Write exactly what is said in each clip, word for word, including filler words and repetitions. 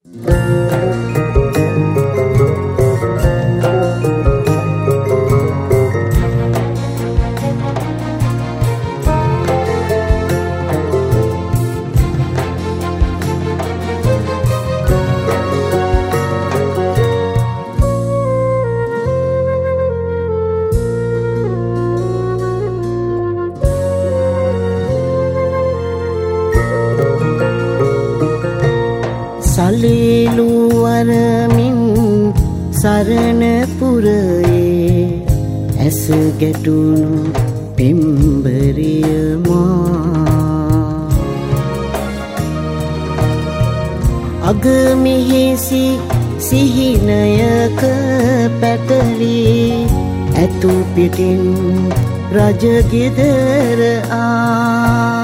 සලේලු වරමින් සරණ පුරයේ ඇස ගැටුණු පෙම්බරිය මා අගමිහිසි සිහිනයක පැටලි ඇතු පිටින් රජගෙදර ආ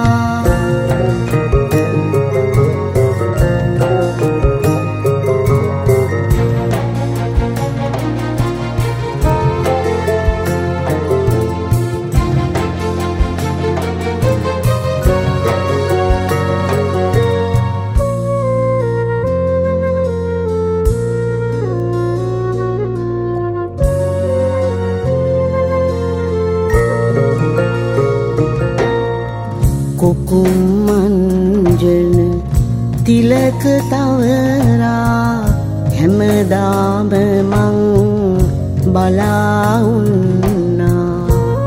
කුකුමංජන තිලක තවරා හැමදාම මං බලා උන්නා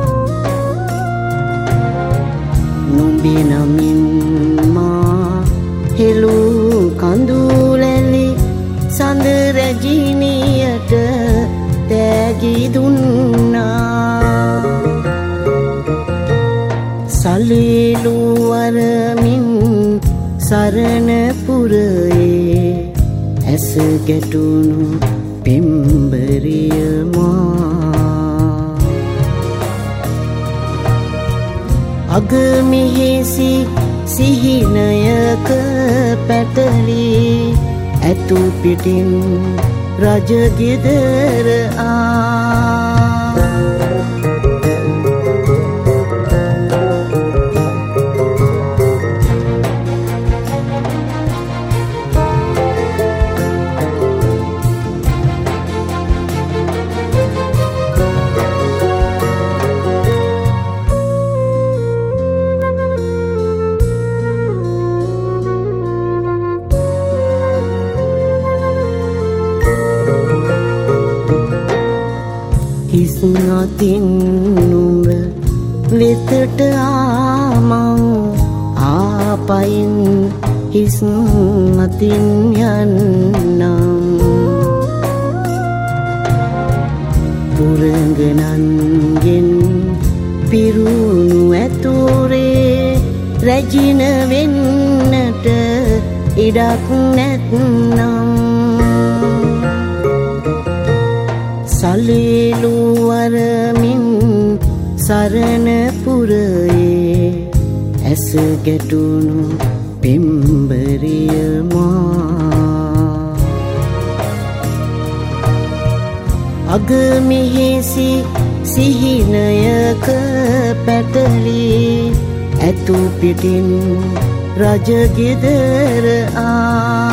නුඹේ නමින් මා හෙළු කඳුලැලි සඳ රැජිනියට තෑගි දුන්නා සලේලු වරමින් සරණ පුරයේ ඇස ගැටුණු පෙම්බරිය මා අගමිහිසි සිහිනයක පැටලි ඇතු පිටින් රජගෙදර ආ හිස්නතින් නුඹ වෙතට ආමං ආපයින් හිස්නතින් යන්නම් පුරංගනන්ගෙන් පිරුණු ඇතුරේ රැජින වෙන්නට ඉඩක් නැත්නම් සලේලු වරමින් සරණ පුරයේ ඇස ගැටුණු පෙම්බරිය මා අගමිහිසි සිහිනයක පැටලි ඇතු පිටින් රජගෙදර ආ